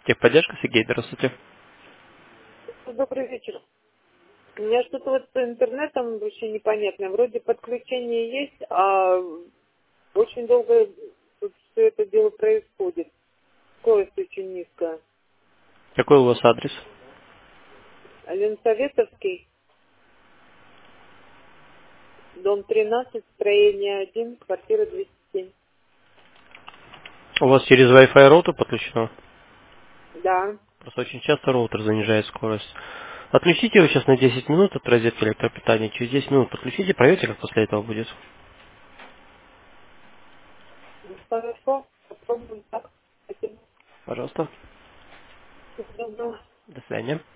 Техподдержка, Сергей, здравствуйте. Добрый вечер. У меня что-то вот с интернетом вообще непонятное. Вроде подключение есть, а очень долго тут все это дело происходит. Скорость очень низкая. Какой у вас адрес? Ленсоветовский, дом 13, строение 1, квартира 207. У вас через Wi-Fi роутер подключено? Да. Просто очень часто роутер занижает скорость. Отключите его сейчас на 10 минут от розетки электропитания. Через 10 минут подключите, проверьте, как после этого будет. Ну, хорошо. Попробуем так. Спасибо. Пожалуйста. Всего доброго. До свидания.